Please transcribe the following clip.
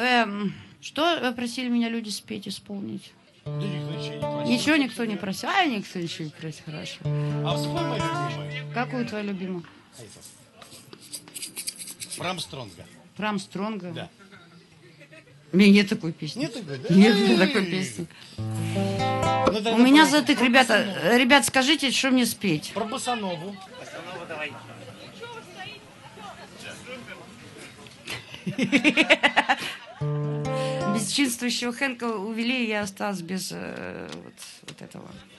Что просили меня люди спеть, исполнить? Да никто ничего не просил. Ничего никто не просил. А, никто ничего не просил, хорошо. А спой мою любимую. Какую твою любимую? Про Армстронга. Про Армстронга? Да. У меня нет такой песни. Нет такой, да? Нет такой песни. Ну, тогда У меня про- затык, про ребята. босанову. Ребят, скажите, что мне спеть? Про босанову. Бесчинствующего Хэнка увели, и я осталась без вот этого.